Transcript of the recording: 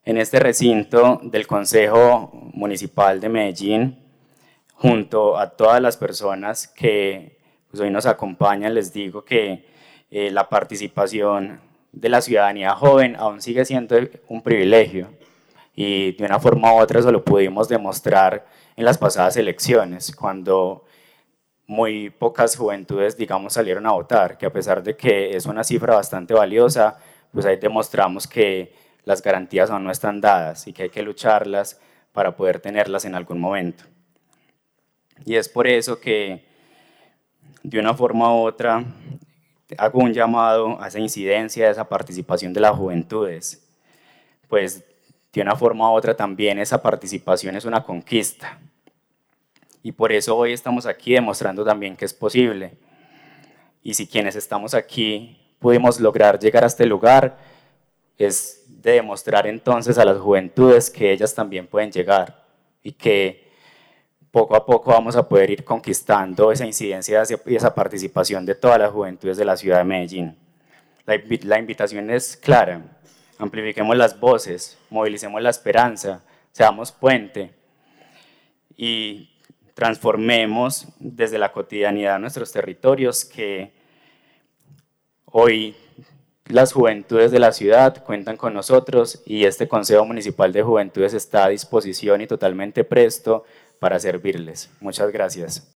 en este recinto del Consejo Municipal de Medellín, junto a todas las personas que pues, hoy nos acompañan, les digo que la participación de la ciudadanía joven aún sigue siendo un privilegio y de una forma u otra eso lo pudimos demostrar en las pasadas elecciones, cuando muy pocas juventudes, digamos, salieron a votar, que a pesar de que es una cifra bastante valiosa, pues ahí demostramos que las garantías aún no están dadas y que hay que lucharlas para poder tenerlas en algún momento. Y es por eso que, de una forma u otra, hago un llamado a esa incidencia, a esa participación de las juventudes, pues de una forma u otra también esa participación es una conquista. Y por eso hoy estamos aquí demostrando también que es posible. Y si quienes estamos aquí pudimos lograr llegar a este lugar, es de demostrar entonces a las juventudes que ellas también pueden llegar y que poco a poco vamos a poder ir conquistando esa incidencia y esa participación de todas las juventudes de la ciudad de Medellín. La invitación es clara: amplifiquemos las voces, movilicemos la esperanza, seamos puente y transformemos desde la cotidianidad nuestros territorios, que hoy las juventudes de la ciudad cuentan con nosotros y este Consejo Municipal de Juventudes está a disposición y totalmente presto para servirles. Muchas gracias.